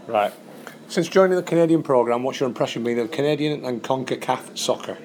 Right. Since joining the Canadian programme, what's your impression been of Canadian and CONCACAF soccer?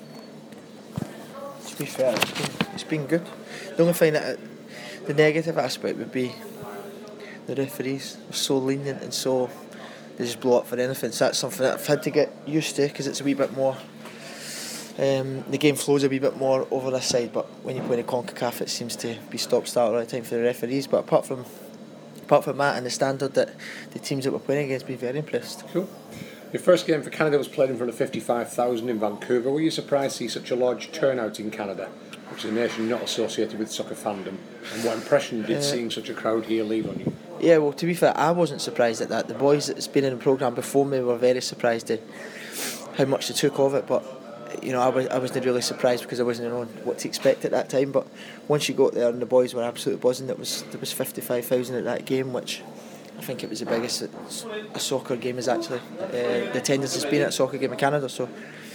To be fair, it's been good. The only thing the negative aspect would be the referees are so lenient and so they just blow up for anything. So that's something that I've had to get used to because it's a wee bit more. The game flows a wee bit more over this side, but when you play in CONCACAF, it seems to be stop-start all the time for the referees. But apart from that and the standard that the teams that we're playing against, been very impressed. Cool. Your first game for Canada was played in front of 55,000 in Vancouver. Were you surprised to see such a large turnout in Canada, which is a nation not associated with soccer fandom? And what impression did seeing such a crowd here leave on you? Yeah, well, to be fair, I wasn't surprised at that. The boys that's been in the programme before me were very surprised at how much they took of it, but I wasn't really surprised because I wasn't knowing what to expect at that time. But once you got there and the boys were absolutely buzzing, there was 55,000 at that game, which I think it was the biggest a soccer game is actually. The attendance has been at a soccer game in Canada, so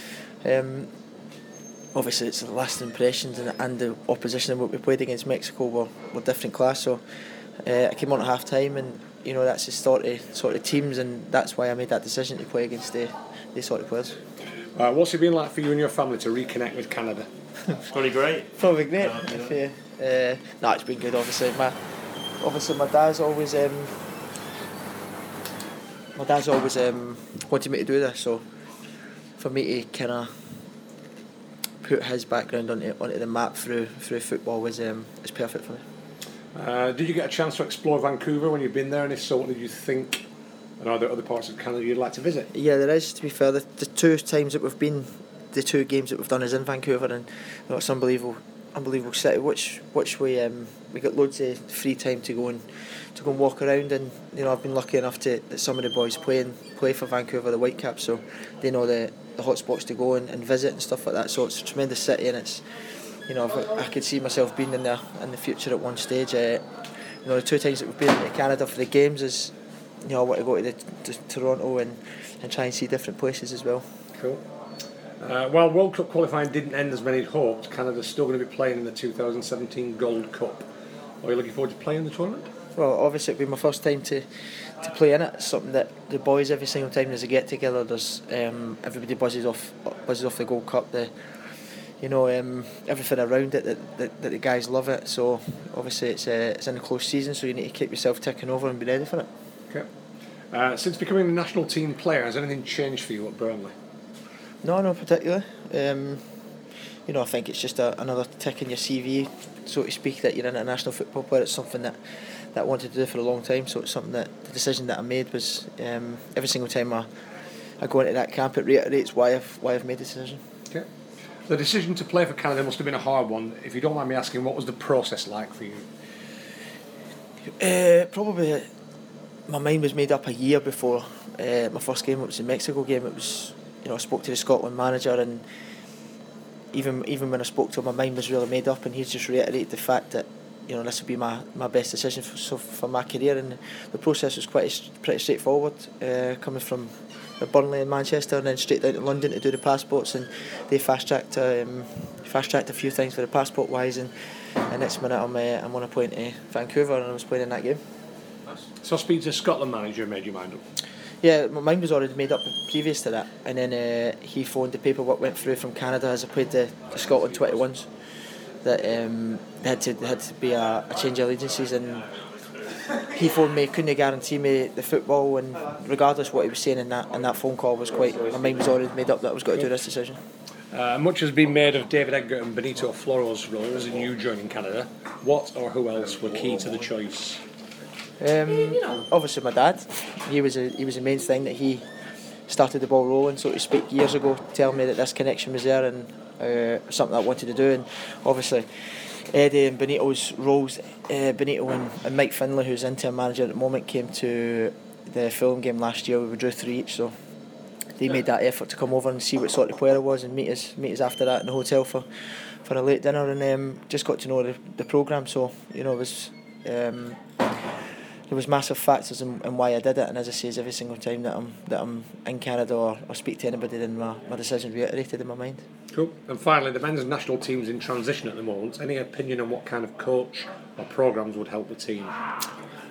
obviously it's the last impressions and the opposition and what we played against Mexico were different class. So I came on at half time, and that's the sort of teams, and that's why I made that decision to play against the sort of players. What's it been like for you and your family to reconnect with Canada? Probably great. Probably great. No, it's been good. Obviously, my dad's always wanted me to do this. So for me to kind of put his background onto the map through football is perfect for me. Did you get a chance to explore Vancouver when you've been there, and if so, what did you think? And are there other parts of Canada you'd like to visit? Yeah, there is. To be fair, the two times that we've been, the two games that we've done is in Vancouver, and it's unbelievable city. Which we got loads of free time to go and walk around, and I've been lucky enough that some of the boys play for Vancouver, the Whitecaps, so they know the hot spots to go and visit and stuff like that. So it's a tremendous city, and it's I could see myself being in there in the future at one stage. The two times that we've been to Canada for the games is. I want to go to Toronto and try and see different places as well. Cool. While World Cup qualifying didn't end as many had hoped, Canada's still going to be playing in the 2017 Gold Cup. Are you looking forward to playing in the tournament? Well, obviously it'll be my first time to play in it. It's something that the boys, every single time there's a get together, there's everybody buzzes off the Gold Cup. Everything around it that the guys love it. So obviously it's in a close season, so you need to keep yourself ticking over and be ready for it. Okay. Since becoming a national team player, has anything changed for you at Burnley? No, not particularly. I think it's just another tick in your CV, so to speak, that you're an international football player. It's something that I wanted to do for a long time, so it's something that the decision that I made was every single time I go into that camp, it reiterates why I've made the decision. Okay. The decision to play for Canada must have been a hard one. If you don't mind me asking, what was the process like for you? Probably. My mind was made up a year before my first game. It was the Mexico game. It was, I spoke to the Scotland manager, and even when I spoke to him, my mind was really made up, and he's just reiterated the fact that this would be my best decision for my career, and the process was pretty straightforward, coming from Burnley in Manchester and then straight down to London to do the passports, and they fast tracked a few things for the passport wise, and the next minute I'm on a plane to Vancouver, and I was playing in that game. So speaking to Scotland manager made your mind up? Yeah, my mind was already made up previous to that, and then he phoned, the paperwork went through from Canada as I played the Scotland 21s, that there had to be a change of allegiances, and he phoned me, couldn't guarantee me the football, and regardless what he was saying in that phone call was my mind was already made up that I was going to do this decision. Much has been made of David Edgar and Benito Floro's roles in you joining Canada. What or who else were key to the choice? Obviously my dad. He was the main thing, that he started the ball rolling, so to speak, years ago, telling me that this connection was there and something I wanted to do. And obviously Eddie and Benito's roles, Benito and Mike Finlay, who's interim manager at the moment, came to the Fulham game last year. We drew 3 each, so they made that effort to come over and see what sort of player I was and meet us after that in the hotel for a late dinner, and just got to know the programme. So it was there was massive factors in why I did it, and as I say, every single time that I'm in Canada or speak to anybody, then my decision reiterated in my mind. Cool. And finally, the men's national team's in transition at the moment. Any opinion on what kind of coach or programmes would help the team?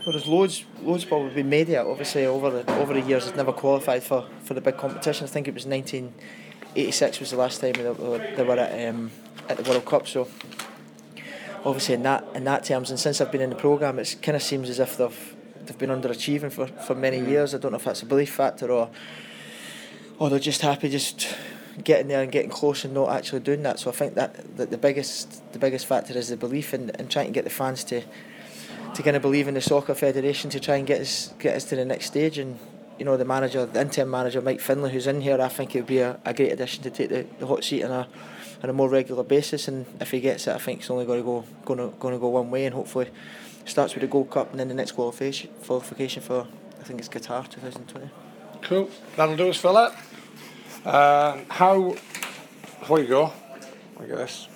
Well, there's loads probably been made of it. Obviously, over the years, it's never qualified for the big competitions. I think it was 1986 was the last time they were at the World Cup. So obviously in that terms, and since I've been in the programme, it kind of seems as if they've been underachieving for many years. I don't know if that's a belief factor or they're just happy just getting there and getting close and not actually doing that. So I think that the biggest factor is the belief and trying to get the fans to kind of believe in the soccer federation to try and get us to the next stage. And the interim manager Mike Finlay, who's in here, I think it would be a great addition to take the hot seat on a more regular basis. And if he gets it, I think it's only going to go one way, and hopefully starts with the Gold Cup and then the next qualification for, I think it's Qatar 2020. Cool, that'll do us for that. Before you go, look at this.